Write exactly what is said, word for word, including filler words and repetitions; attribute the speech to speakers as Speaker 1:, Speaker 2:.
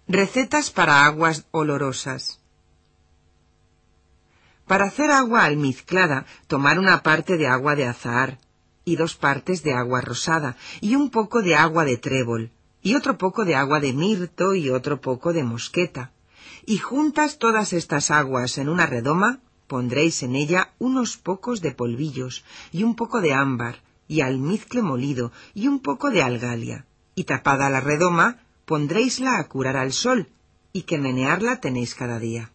Speaker 1: Recetas para aguas olorosas. Para hacer agua almizclada, tomar una parte de agua de azahar, y dos partes de agua rosada, y un poco de agua de trébol, y otro poco de agua de mirto, y otro poco de mosqueta. Y juntas todas estas aguas en una redoma, pondréis en ella unos pocos de polvillos, y un poco de ámbar, y almizcle molido, y un poco de algalia. Y tapada la redoma, pondréisla a curar al sol, y que menearla tenéis cada día.